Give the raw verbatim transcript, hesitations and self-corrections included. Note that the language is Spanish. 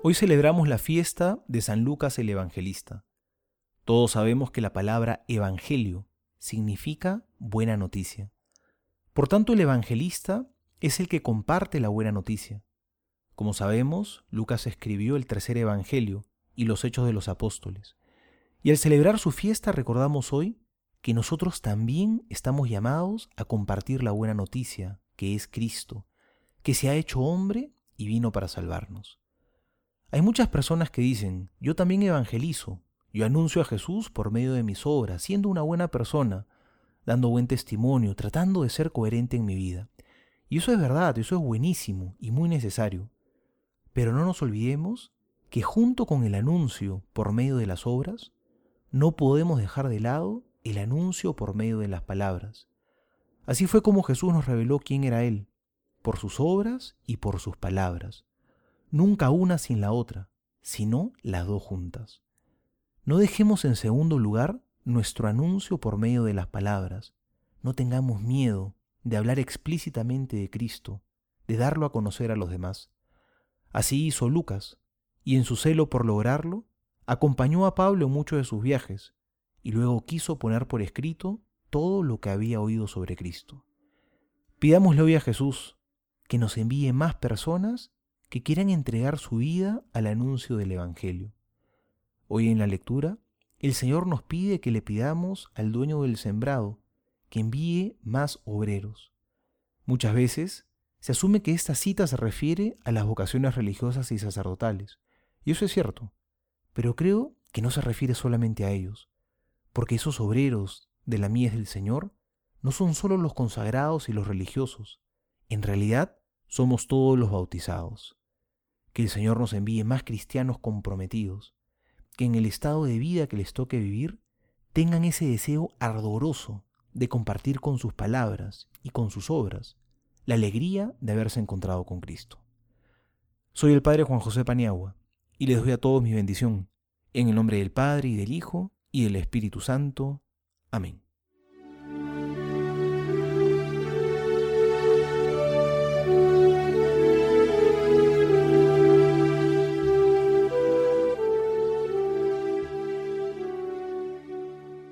Hoy celebramos la fiesta de San Lucas el Evangelista. Todos sabemos que la palabra evangelio significa buena noticia. Por tanto, el evangelista es el que comparte la buena noticia. Como sabemos, Lucas escribió el tercer evangelio y los Hechos de los Apóstoles. Y al celebrar su fiesta recordamos hoy que nosotros también estamos llamados a compartir la buena noticia, que es Cristo, que se ha hecho hombre y vino para salvarnos. Hay muchas personas que dicen, yo también evangelizo, yo anuncio a Jesús por medio de mis obras, siendo una buena persona, dando buen testimonio, tratando de ser coherente en mi vida. Y eso es verdad, eso es buenísimo y muy necesario. Pero no nos olvidemos que junto con el anuncio por medio de las obras, no podemos dejar de lado el anuncio por medio de las palabras. Así fue como Jesús nos reveló quién era Él, por sus obras y por sus palabras. Nunca una sin la otra, sino las dos juntas. No dejemos en segundo lugar nuestro anuncio por medio de las palabras. No tengamos miedo de hablar explícitamente de Cristo, de darlo a conocer a los demás. Así hizo Lucas, y en su celo por lograrlo, acompañó a Pablo en muchos de sus viajes, y luego quiso poner por escrito todo lo que había oído sobre Cristo. Pidámosle hoy a Jesús que nos envíe más personas que quieran entregar su vida al anuncio del Evangelio. Hoy en la lectura, el Señor nos pide que le pidamos al dueño del sembrado que envíe más obreros. Muchas veces se asume que esta cita se refiere a las vocaciones religiosas y sacerdotales, y eso es cierto, pero creo que no se refiere solamente a ellos, porque esos obreros de la mies del Señor no son solo los consagrados y los religiosos, en realidad somos todos los bautizados. Que el Señor nos envíe más cristianos comprometidos, que en el estado de vida que les toque vivir tengan ese deseo ardoroso de compartir con sus palabras y con sus obras la alegría de haberse encontrado con Cristo. Soy el Padre Juan José Paniagua y les doy a todos mi bendición, en el nombre del Padre y del Hijo y del Espíritu Santo. Amén.